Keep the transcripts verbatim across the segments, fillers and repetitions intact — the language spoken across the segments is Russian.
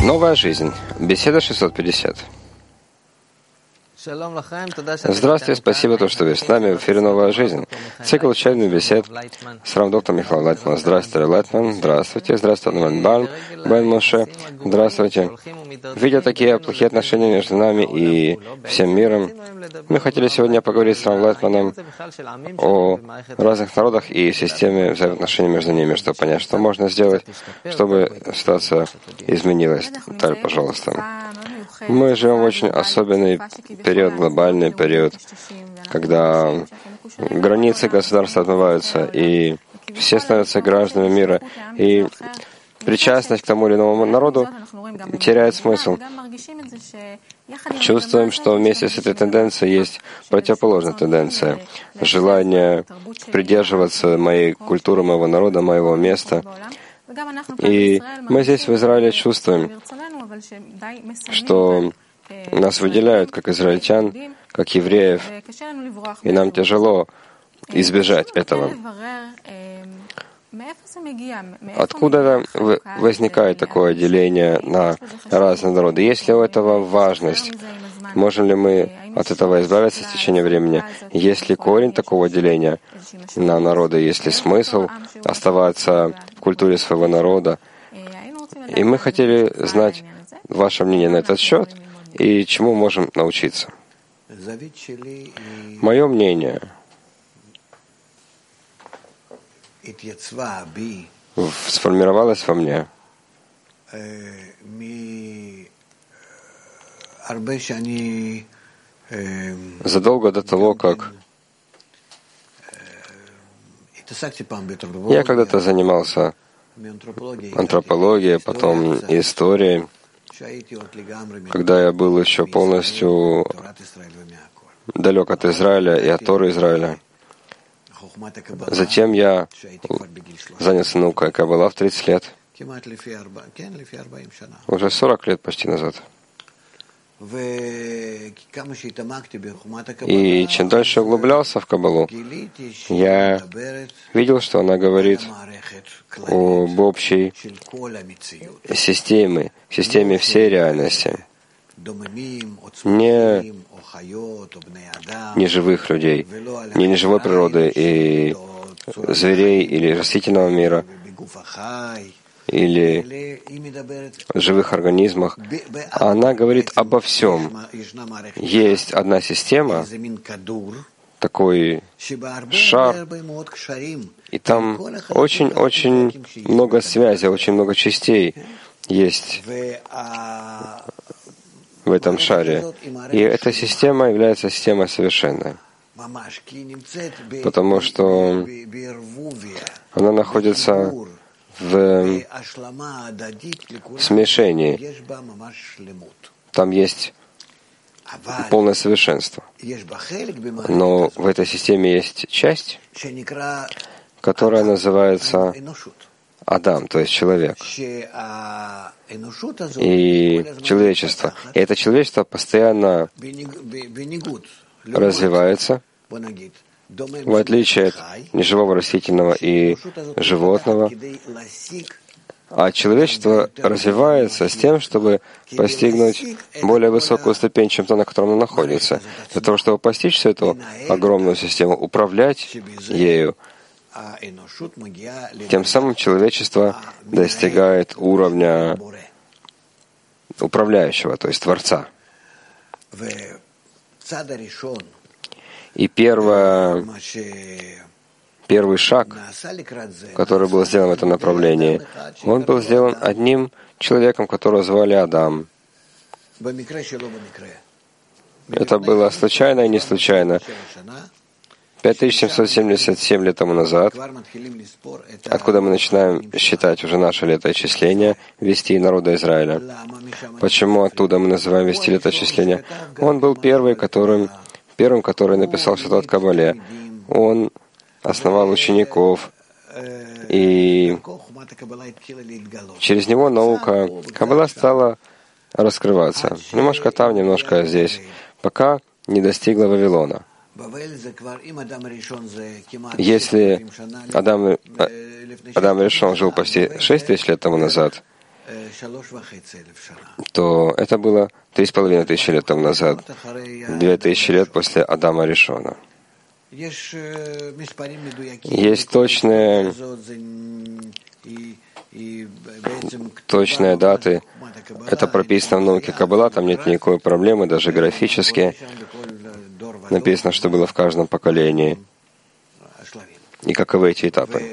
Новая жизнь. Беседа шестьсот пятьдесят. Здравствуйте, спасибо, то, что вы с нами. В эфире «Новая жизнь». Цикл учебных бесед с равдоктором Михаилом Лайтманом. Здравствуйте, Лайтман. Здравствуйте. Здравствуйте, Нуман Барн. Бен Моше. Здравствуйте. Видя такие плохие отношения между нами и всем миром, мы хотели сегодня поговорить с Равом Лайтманом о разных народах и системе взаимоотношений между ними, чтобы понять, что можно сделать, чтобы ситуация изменилась. Таль, пожалуйста. Мы живем в очень особенный период, глобальный период, когда границы государства отмываются, и все становятся гражданами мира, и причастность к тому или иному народу теряет смысл. Чувствуем, что вместе с этой тенденцией есть противоположная тенденция. Желание придерживаться моей культуры, моего народа, моего места. И мы здесь, в Израиле, чувствуем, что нас выделяют как израильтян, как евреев, и нам тяжело избежать этого. Откуда возникает такое деление на разные народы? Есть ли у этого важность? Можем ли мы от этого избавиться в течение времени? Есть ли корень такого деления на народы? Есть ли смысл оставаться в культуре своего народа? И мы хотели знать ваше мнение на этот счет и чему можем научиться. Мое мнение сформировалось во мне задолго до того, как я когда-то занимался антропологией, потом историей, когда я был еще полностью далек от Израиля и от Торы Израиля. Затем я занялся наукой Каббала в тридцать лет, уже сорок лет почти назад. И чем дальше углублялся в Каббалу, я видел, что она говорит об общей системе, системе всей реальности, не неживых людей, не неживой природы и зверей или растительного мира, или живых организмах. Она говорит обо всем. Есть одна система, такой шар, и там очень-очень много связей, очень много частей есть в этом шаре. И эта система является системой совершенной, потому что она находится в смешении. Там есть полное совершенство. Но в этой системе есть часть, которая называется Адам, то есть человек. И человечество. И это человечество постоянно развивается, в отличие от неживого, растительного и животного. А человечество развивается с тем, чтобы постигнуть более высокую ступень, чем та, на которой оно находится. Для того, чтобы постичь всю эту огромную систему, управлять ею, тем самым человечество достигает уровня управляющего, то есть Творца. И первое, первый шаг, который был сделан в этом направлении, он был сделан одним человеком, которого звали Адам. Это было случайно и не случайно. пять тысяч семьсот семьдесят семь лет тому назад, откуда мы начинаем считать уже наше летоисчисление, вести народа Израиля. Почему оттуда мы называем вести летоисчисление? Он был первый, которым, первым, который написал что-то о Каббале. Он основал учеников, и через него наука Каббала стала раскрываться. Немножко там, немножко здесь, пока не достигла Вавилона. Если Адам, Адам Ришон жил почти шесть тысяч лет тому назад, то это было три с половиной тысячи лет тому назад, две тысячи лет после Адама Ришона. Есть точные, точные даты. Это прописано в науке Каббала, там нет никакой проблемы, даже графически. Написано, что было в каждом поколении. И каковы эти этапы.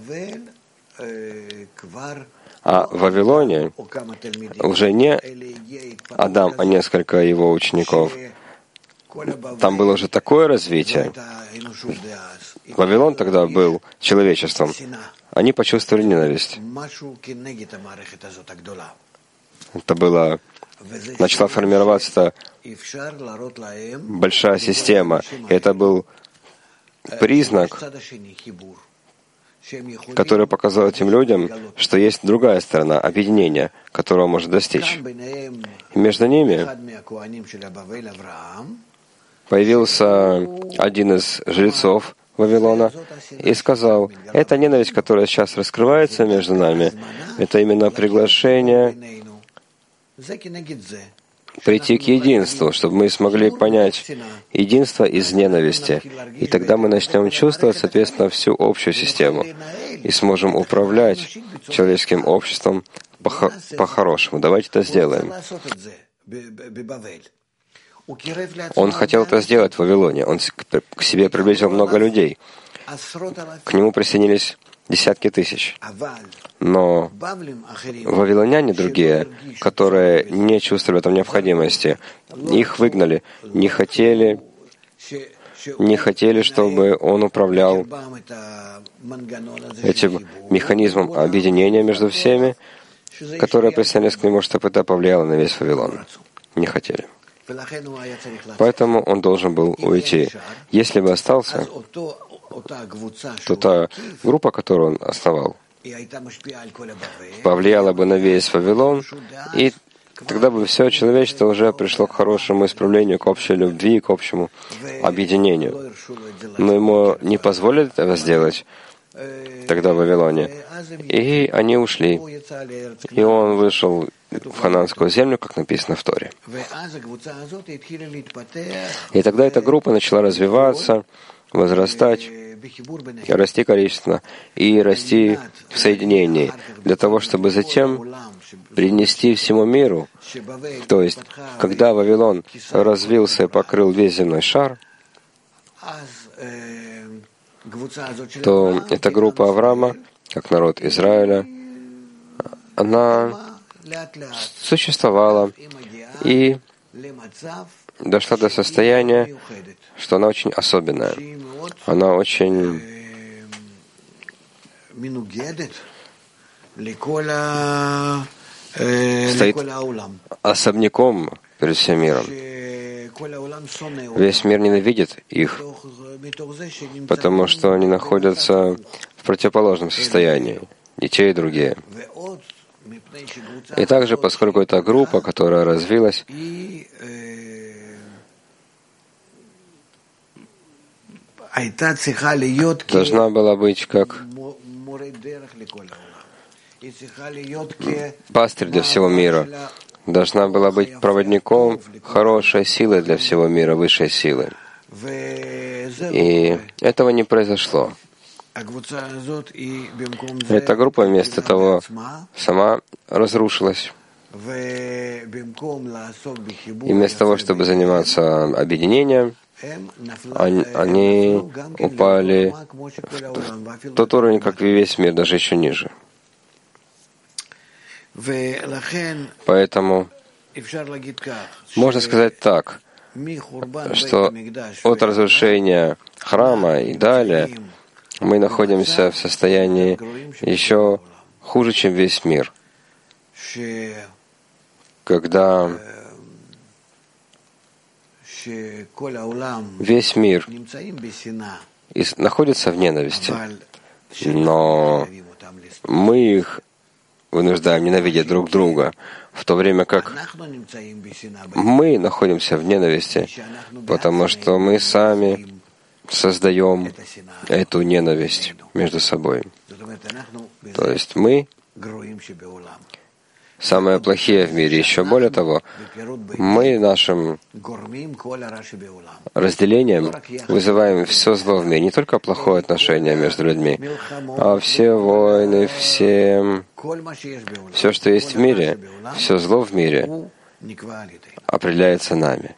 А в Вавилоне уже не Адам, а несколько его учеников. Там было уже такое развитие. Вавилон тогда был человечеством. Они почувствовали ненависть. Это было... Начала формироваться большая система. И это был признак, который показал этим людям, что есть другая сторона, объединения, которого может достичь. И между ними появился один из жрецов Вавилона и сказал: «Эта ненависть, которая сейчас раскрывается между нами, это именно приглашение прийти к единству, чтобы мы смогли понять единство из ненависти. И тогда мы начнем чувствовать, соответственно, всю общую систему и сможем управлять человеческим обществом по- по-хорошему. Давайте это сделаем». Он хотел это сделать в Вавилоне. Он к себе приблизил много людей. К нему присоединились десятки тысяч. Но вавилоняне другие, которые не чувствовали в этом необходимости, их выгнали, не хотели, не хотели, чтобы он управлял этим механизмом объединения между всеми, которые присоединились к нему, чтобы это повлияло на весь Вавилон. Не хотели. Поэтому он должен был уйти. Если бы остался, то та группа, которую он основал, повлияла бы на весь Вавилон, и тогда бы все человечество уже пришло к хорошему исправлению, к общей любви, к общему объединению. Но ему не позволили этого сделать тогда в Вавилоне. И они ушли. И он вышел в хананскую землю, как написано в Торе. И тогда эта группа начала развиваться, возрастать, расти количественно и расти в соединении, для того, чтобы затем принести всему миру. То есть, когда Вавилон развился и покрыл весь земной шар, то эта группа Авраама, как народ Израиля, она существовала и дошла до состояния, что она очень особенная. Она очень стоит особняком перед всем миром. Весь мир ненавидит их, потому что они находятся в противоположном состоянии, и те, и другие. И также, поскольку это группа, которая развилась, должна была быть как пастырь для всего мира, должна была быть проводником хорошей силы для всего мира, высшей силы. И этого не произошло. Эта группа вместо того сама разрушилась. И вместо того, чтобы заниматься объединением, они, они упали в тот уровень, как и весь мир, даже еще ниже. Поэтому можно сказать так, что от разрушения храма и далее мы находимся в состоянии еще хуже, чем весь мир, когда весь мир находится в ненависти, но мы их вынуждаем ненавидеть друг друга, в то время как мы находимся в ненависти, потому что мы сами создаем эту ненависть между собой. То есть мы самые плохие в мире. Еще более того, мы нашим разделением вызываем все зло в мире, не только плохое отношение между людьми, а все войны, все, все, что есть в мире, все зло в мире определяется нами.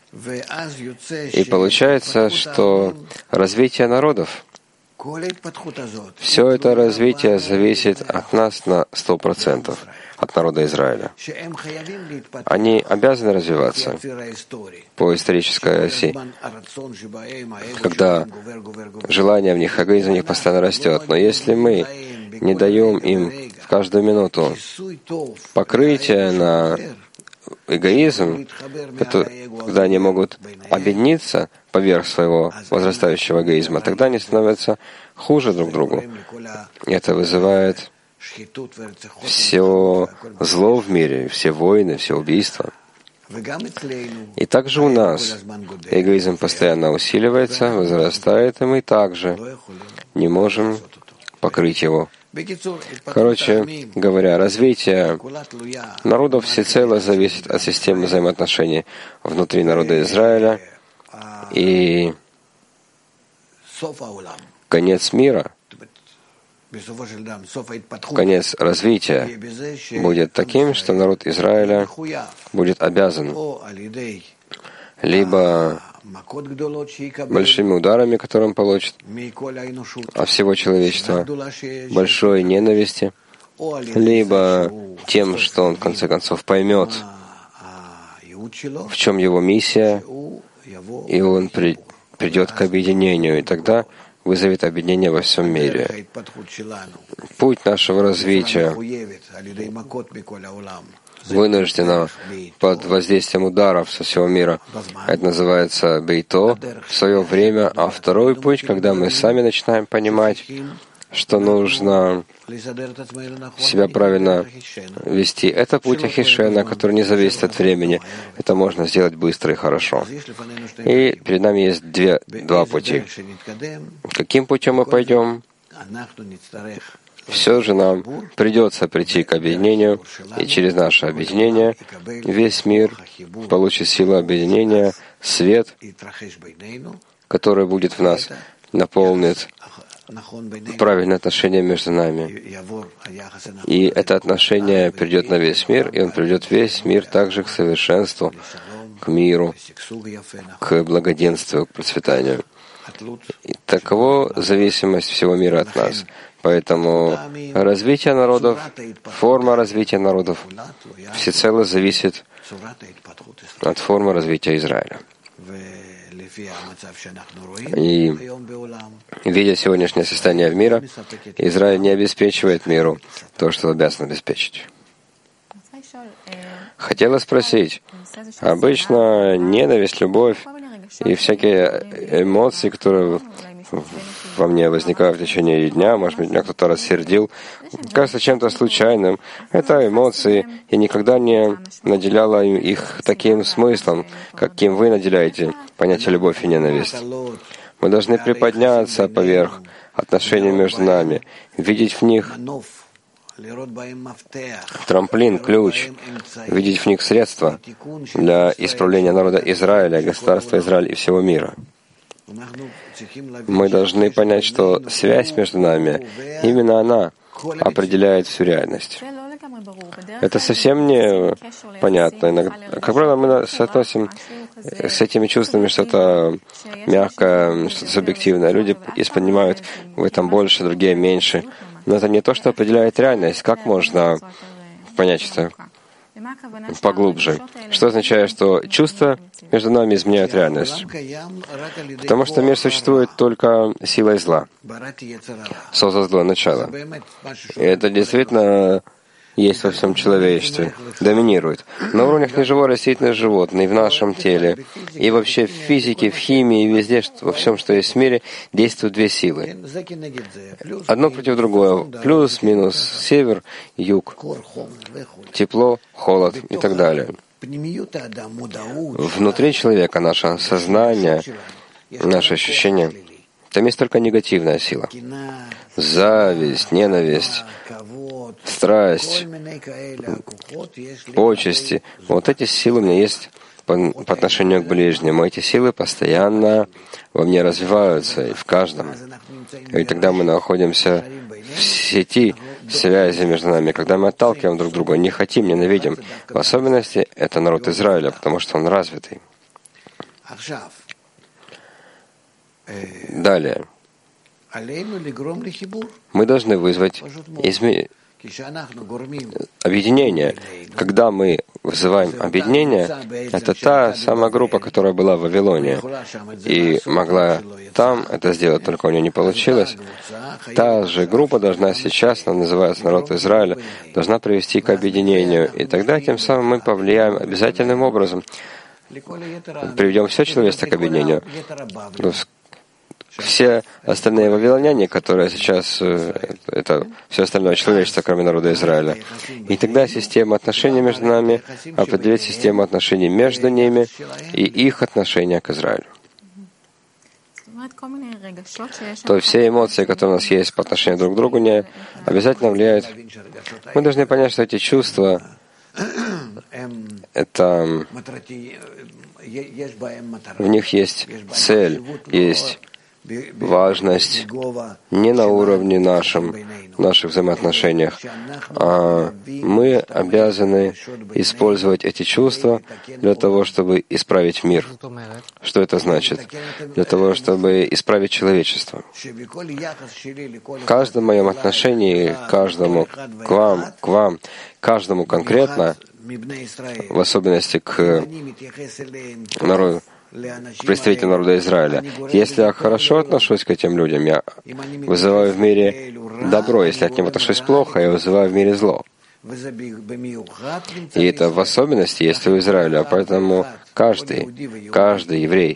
И получается, что развитие народов, все это развитие зависит от нас на сто процентов, от народа Израиля. Они обязаны развиваться по исторической оси, когда желание в них, эгоизм в них постоянно растет. Но если мы не даем им в каждую минуту покрытие на эгоизм, это, когда они могут объединиться поверх своего возрастающего эгоизма, тогда они становятся хуже друг другу. И это вызывает все зло в мире, все войны, все убийства. И также у нас эгоизм постоянно усиливается, возрастает, и мы также не можем покрыть его. Короче говоря, развитие народов всецело зависит от системы взаимоотношений внутри народа Израиля, и конец мира, конец развития будет таким, что народ Израиля будет обязан либо большими ударами, которые он получит от всего человечества, большой ненависти, либо тем, что он в конце концов поймет, в чем его миссия, и он при, придет к объединению, и тогда вызовет объединение во всем мире. Путь нашего развития вынуждена под воздействием ударов со всего мира. Это называется бейто в свое время. А второй путь, когда мы сами начинаем понимать, что нужно себя правильно вести, это путь Ахишена, который не зависит от времени. Это можно сделать быстро и хорошо. И перед нами есть две, два пути. Каким путем мы пойдем? Все же нам придется прийти к объединению, и через наше объединение весь мир получит силу объединения, свет, который будет в нас, наполнит правильное отношение между нами. И это отношение придет на весь мир, и он приведет весь мир также к совершенству, к миру, к благоденствию, к процветанию. И таково зависимость всего мира от нас. Поэтому развитие народов, форма развития народов всецело зависит от формы развития Израиля. И видя сегодняшнее состояние в мире, Израиль не обеспечивает миру то, что обязан обеспечить. Хотела спросить, обычно ненависть, любовь и всякие эмоции, которые во мне возникают в течение дня, может быть, меня кто-то рассердил, кажется чем-то случайным. Это эмоции, я никогда не наделяла их таким смыслом, каким вы наделяете понятие любовь и ненависть. Мы должны приподняться поверх отношений между нами, видеть в них трамплин, ключ, видеть в них средства для исправления народа Израиля, государства Израиля и всего мира. Мы должны понять, что связь между нами, именно она определяет всю реальность. Это совсем не понятно. Иногда, как правило, мы соотносим с этими чувствами что-то мягкое, что-то субъективное. Люди понимают в этом больше, другие меньше. Но это не то, что определяет реальность. Как можно понять это поглубже? Что означает, что чувства между нами изменяют реальность? Потому что мир существует только силой зла. Создал злое начало. И это действительно есть во всем человечестве, доминирует. На уровнях неживой растительных животных, в нашем теле, и вообще в физике, в химии, и везде, во всем, что есть в мире, действуют две силы. Одно против другого. Плюс, минус, север, юг, тепло, холод и так далее. Внутри человека наше сознание, наше ощущение Там есть только негативная сила. Зависть, ненависть, страсть, почести. Вот эти силы у меня есть по, по отношению к ближнему. Эти силы постоянно во мне развиваются, и в каждом. И тогда мы находимся в сети связи между нами, когда мы отталкиваем друг друга, не хотим, ненавидим. В особенности это народ Израиля, потому что он развитый. Далее. Мы должны вызвать изме... объединение. Когда мы вызываем объединение, это та самая группа, которая была в Вавилоне и могла там это сделать, только у нее не получилось. Та же группа должна сейчас, она называется народ Израиля, должна привести к объединению. И тогда тем самым мы повлияем обязательным образом, приведем все человечество к объединению. Все остальные вавилоняне, которые сейчас, это все остальное человечество, кроме народа Израиля. И тогда система отношений между нами определит систему отношений между ними и их отношения к Израилю. То есть все эмоции, которые у нас есть по отношению друг к другу, не обязательно влияют. Мы должны понять, что эти чувства — это в них есть цель, есть важность не на уровне нашем, наших взаимоотношениях, а мы обязаны использовать эти чувства для того, чтобы исправить мир. Что это значит? Для того, чтобы исправить человечество. В каждом моем отношении, каждому к вам, к вам, каждому конкретно, в особенности к народу, к представителям народа Израиля. Если я хорошо отношусь к этим людям, я вызываю в мире добро. Если я к ним отношусь плохо, я вызываю в мире зло. И это в особенности есть у Израиля. Поэтому каждый, каждый еврей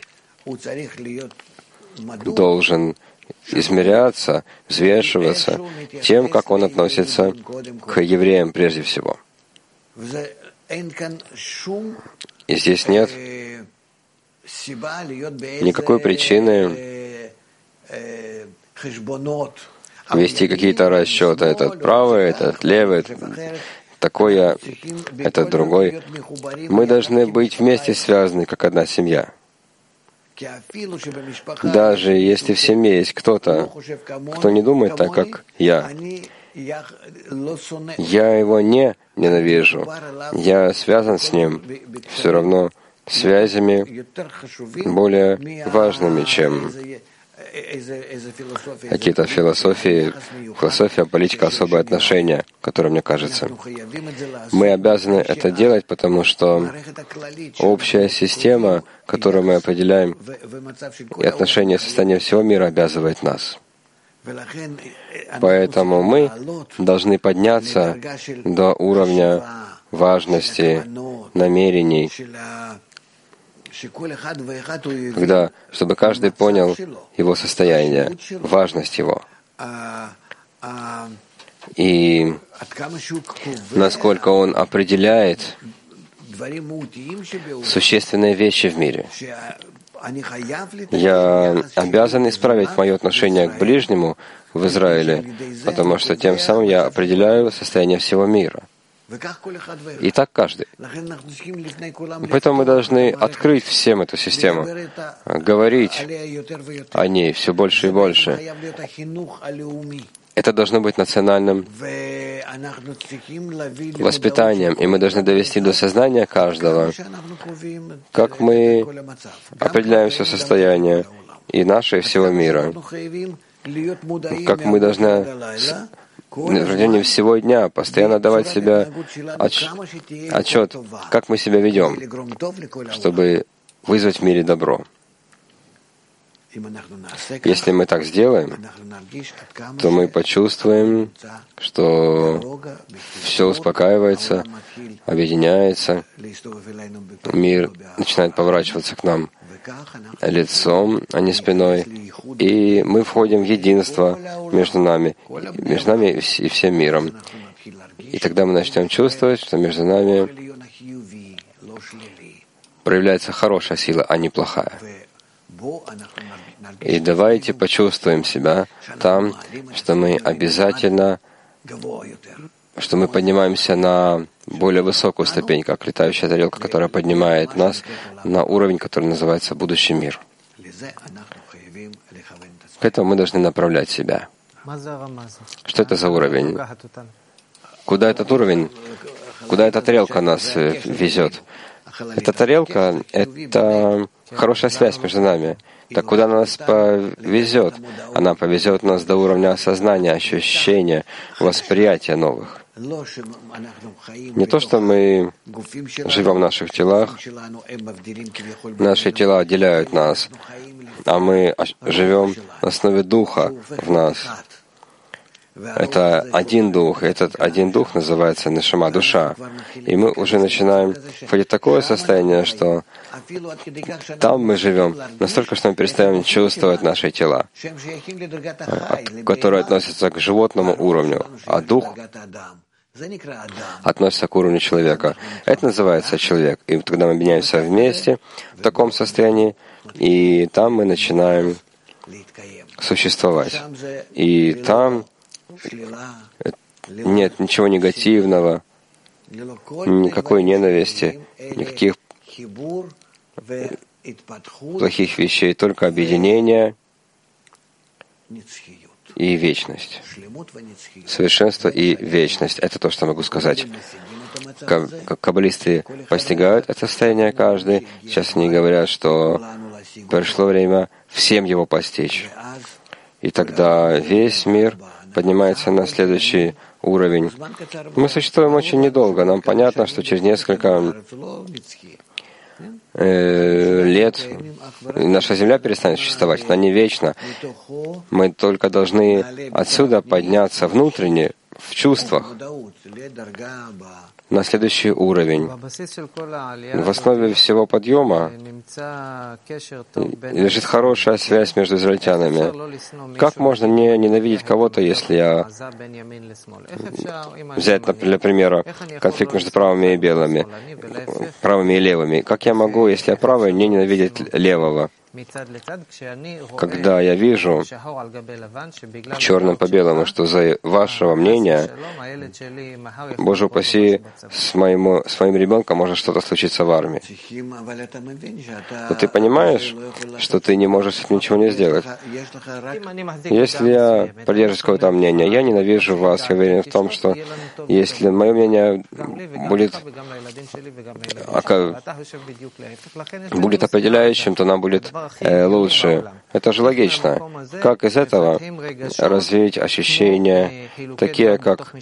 должен измеряться, взвешиваться тем, как он относится к евреям прежде всего. И здесь нет никакой причины вести какие-то расчеты. Этот правый, этот левый, такой, этот другой. Мы должны быть вместе связаны, как одна семья. Даже если в семье есть кто-то, кто не думает так, как я, я его не ненавижу. Я связан с ним все равно связями более важными, чем какие-то философии, философия, политика, особые отношения, которые, мне кажется. Мы обязаны это делать, потому что общая система, которую мы определяем, и отношения состояния всего мира обязывает нас. Поэтому мы должны подняться до уровня важности, намерений, когда, чтобы каждый понял его состояние, важность его. И насколько он определяет существенные вещи в мире. Я обязан исправить мое отношение к ближнему в Израиле, потому что тем самым я определяю состояние всего мира. И так каждый. Поэтому мы должны открыть всем эту систему, говорить о ней все больше и больше. Это должно быть национальным воспитанием, и мы должны довести до сознания каждого, как мы определяем все состояние и наше, и всего мира, как мы должны в течение всего дня постоянно давать себе отч... отчет, как мы себя ведем, чтобы вызвать в мире добро. Если мы так сделаем, то мы почувствуем, что все успокаивается, объединяется, мир начинает поворачиваться к нам лицом, а не спиной, и мы входим в единство между нами, между нами и всем миром. И тогда мы начнем чувствовать, что между нами проявляется хорошая сила, а не плохая. И давайте почувствуем себя там, что мы обязательно, что мы поднимаемся на более высокую ступень, как летающая тарелка, которая поднимает нас на уровень, который называется будущий мир. К этому мы должны направлять себя. Что это за уровень? Куда этот уровень, куда эта тарелка нас везет? Эта тарелка — это хорошая связь между нами. Так куда она нас повезет? Она повезет нас до уровня осознания, ощущения, восприятия новых. Не то, что мы живем в наших телах, наши тела отделяют нас, а мы живем на основе Духа в нас. Это один Дух, этот один Дух называется Нешама, душа. И мы уже начинаем входить в такое состояние, что там мы живем настолько, что мы перестаем чувствовать наши тела, которые относятся к животному уровню, а Дух относится к уровню человека. Это называется человек. И когда мы объединяемся вместе в таком состоянии, и там мы начинаем существовать. И там нет ничего негативного, никакой ненависти, никаких плохих вещей, только объединение и вечность. Совершенство и вечность. Это то, что могу сказать. Каббалисты постигают это состояние каждый. Сейчас они говорят, что пришло время всем его постичь. И тогда весь мир поднимается на следующий уровень. Мы существуем очень недолго. Нам понятно, что через несколько э, лет наша Земля перестанет существовать. Она не вечна. Мы только должны отсюда подняться внутренне, в чувствах, на следующий уровень. В основе всего подъема лежит хорошая связь между израильтянами. Как можно не ненавидеть кого-то, если я... Взять, для примера, конфликт между правыми и белыми, правыми и левыми. Как я могу, если я правый, не ненавидеть левого? Когда я вижу черным по белому, что за вашего мнения, Боже упаси, с, моему, с моим ребенком может что-то случиться в армии. Но ты понимаешь, что ты не можешь с этим ничего не сделать. Если я придерживаюсь какого-то мнения, я ненавижу вас, я уверен в том, что если мое мнение будет, будет определяющим, то нам будет лучше. Это же логично. Как из этого развить ощущения, такие как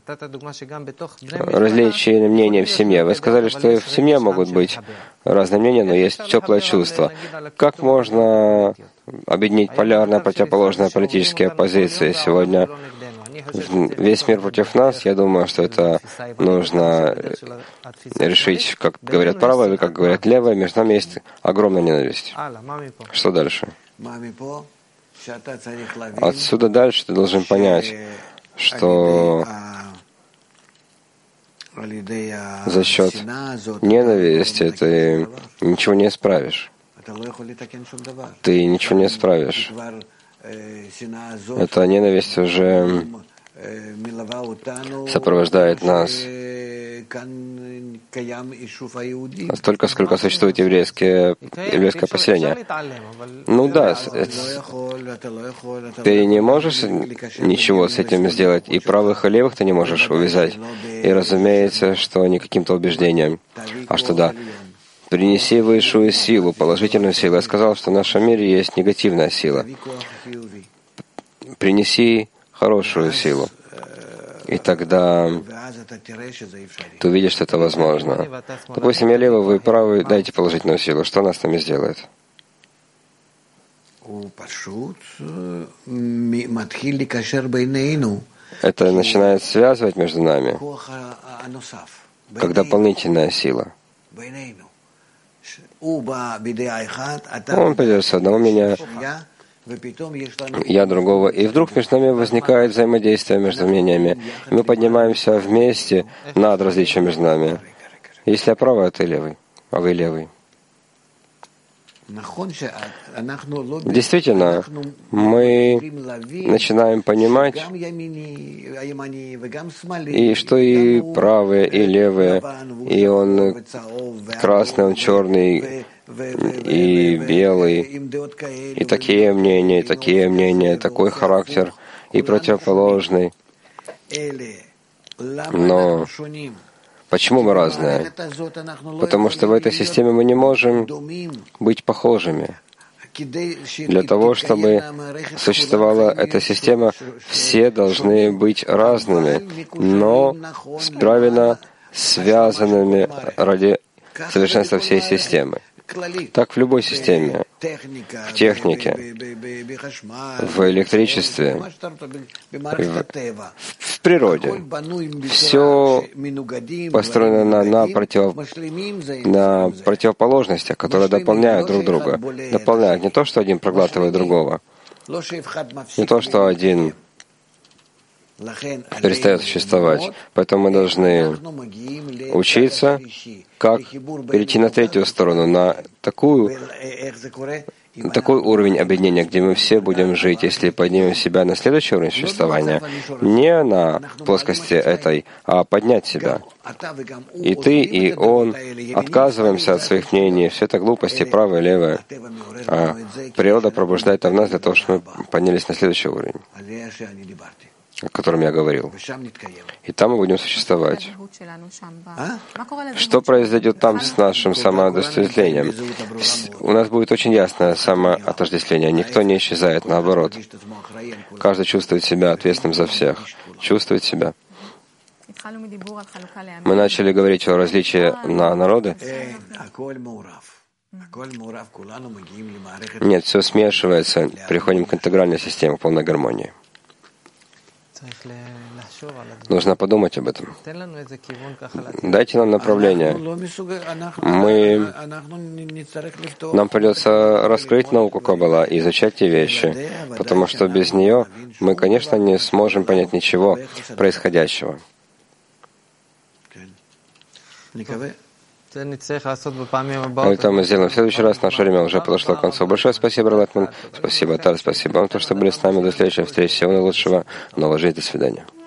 различные мнения в семье? Вы сказали, что и в семье могут быть разные мнения, но есть теплое чувство. Как можно объединить полярно противоположные политические позиции? Сегодня весь мир против нас. Я думаю, что это нужно решить, как говорят правые, как говорят левые. Между нами есть огромная ненависть. Что дальше? Отсюда дальше ты должен понять, что за счет ненависти ты ничего не исправишь. Ты ничего не исправишь. Эта ненависть уже сопровождает нас столько, сколько существует еврейское, еврейское поселение. Ну да, ты не можешь ничего с этим сделать, и правых и левых ты не можешь увязать. И разумеется, что не каким-то убеждением. А что да, принеси высшую силу, положительную силу. Я сказал, что в нашем мире есть негативная сила. Принеси хорошую силу. И тогда ты увидишь, что это возможно. Допустим, я левый, вы правый, дайте положительную силу. Что она с нами сделает? Это начинает связывать между нами, как дополнительная сила. Он придет с одного меня, я другого, и вдруг между нами возникает взаимодействие между мнениями. И мы поднимаемся вместе над различием между нами. Если я правый, а ты левый, а вы левый. Действительно, мы начинаем понимать, и что и правые, и левые, и он красный, он черный, и белый, и такие мнения, и такие мнения, такой характер, и противоположный. Но почему мы разные? Потому что в этой системе мы не можем быть похожими. Для того, чтобы существовала эта система, все должны быть разными, но правильно связанными ради совершенства всей системы. Так в любой системе, в технике, в электричестве, в, в природе. Все построено на, на, против, на противоположностях, которые дополняют друг друга. Дополняют не то, что один проглатывает другого, не то, что один перестает существовать. Поэтому мы должны учиться, как перейти на третью сторону, на такую, такой уровень объединения, где мы все будем жить, если поднимем себя на следующий уровень существования, не на плоскости этой, а поднять себя. И ты, и он отказываемся от своих мнений, все это глупости, правое, левое. А природа пробуждает в нас для того, чтобы мы поднялись на следующий уровень, о котором я говорил. И там мы будем существовать. Что произойдет там с нашим самоотождествлением? У нас будет очень ясное самоотождествление. Никто не исчезает, наоборот. Каждый чувствует себя ответственным за всех. Чувствует себя. Мы начали говорить о различии на народы. Нет, все смешивается. Приходим к интегральной системе, к полной гармонии. Нужно подумать об этом. Дайте нам направление. Мы... Нам придется раскрыть науку Каббала и изучать те вещи, потому что без нее мы, конечно, не сможем понять ничего происходящего. Это мы сделаем в следующий раз. Наше время уже подошло к концу. Большое спасибо, Лайтман. Спасибо, Тар. Спасибо вам, то, что были с нами. До следующей встречи. Всего наилучшего. Новой жизни. До свидания.